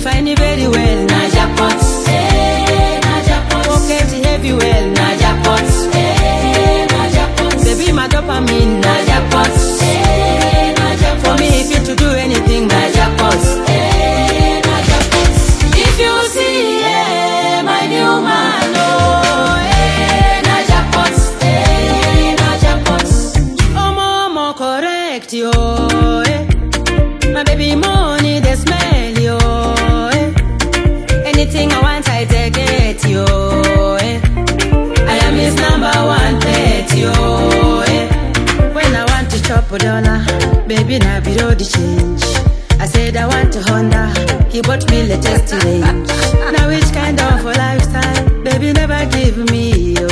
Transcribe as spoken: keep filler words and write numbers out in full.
fine very well. Na jackpot, eh, na jackpot. Pocket heavy well. Na jackpot, eh, na jackpot. Baby, my dopamine. Na jackpot, eh, na jackpot. For me, if you to do anything, na jackpot, eh, na jackpot. If you see, eh, my new man, oh, eh, na jackpot, eh, na jackpot. Oh, mama, correct yo, eh. My baby money, they smell yo, eh. Anything I want, I take it yo, eh. I am his number one pet yo, eh. When I want to chop a dollar, baby, now below the change. I said I want a Honda, he bought me latest range. Now which kind of a lifestyle, baby, never give me yo.